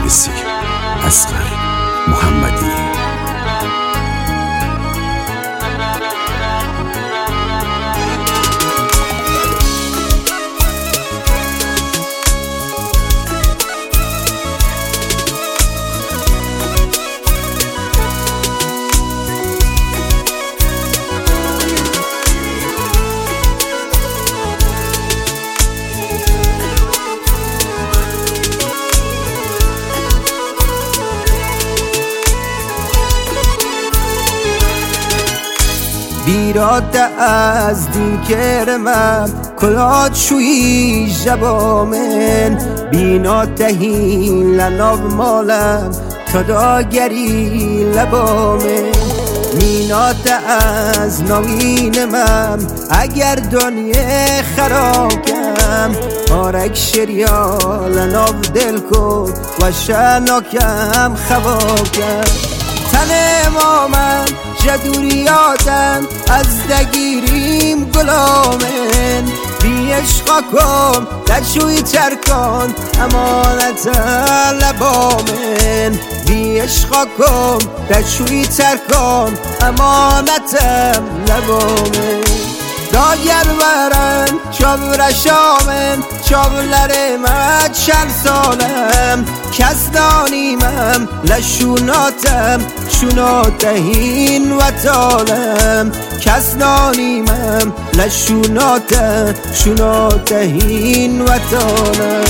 نویسی اصغر محمدی. بیراده از دین کرمم کلات شوی جبامن بینا تهین لناو مالم تا داگری لبامن مینات از نامین من اگر دنیا خراکم آرک شریال لناو دل کن و شناکم خواکم تن ما من جدوریاتم از دگیریم گلامن بی عشقا کن دشوی ترکان امانت لبامن بی عشقا کن دشوی ترکان امانت لبامن داگر ورن چاور شامن چاولر من چند سالم کس دانیمم لشوناتم شوناتهین و تالم کس دانیمم لشوناتم شوناتهین و تالم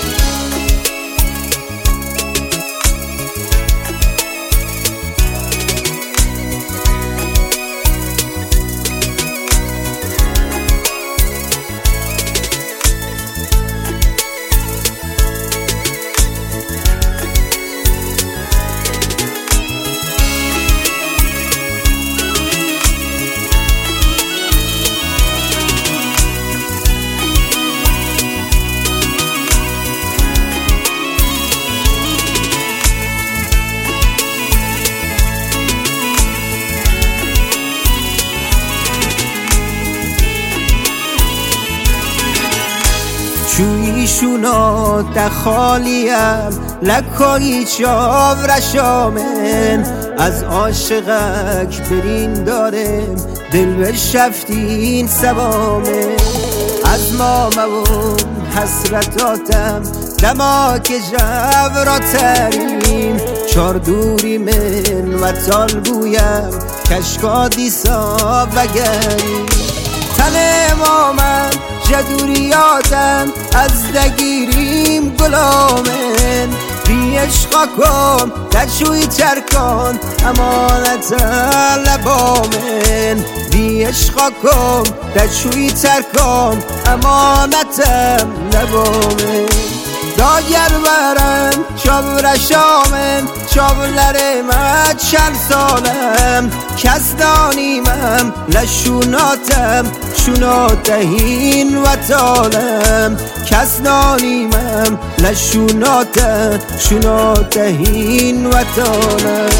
شویشونا تخالیم لکایی چاور شامن از عاشقک برین دارم دل بشفتین سبامن از ما موم حسرتاتم دماک جوراتریم چار دوری من و تالبویم کشکا دیسا وگریم تن ما من جدوریاتم از دگیریم گلامن بی عشقا کن دشوی ترکان امانت لبامن بی عشقا کن دشوی ترکان امانت لبامن داگر ورن چاور شامن چاولر من چند سالم کس دانیمم لشوناتم شوناتهین و تالم کس دانیمم لشوناتم شوناتهین و تالم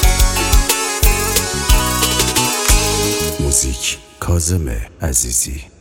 موزیک کاظم عزیزی.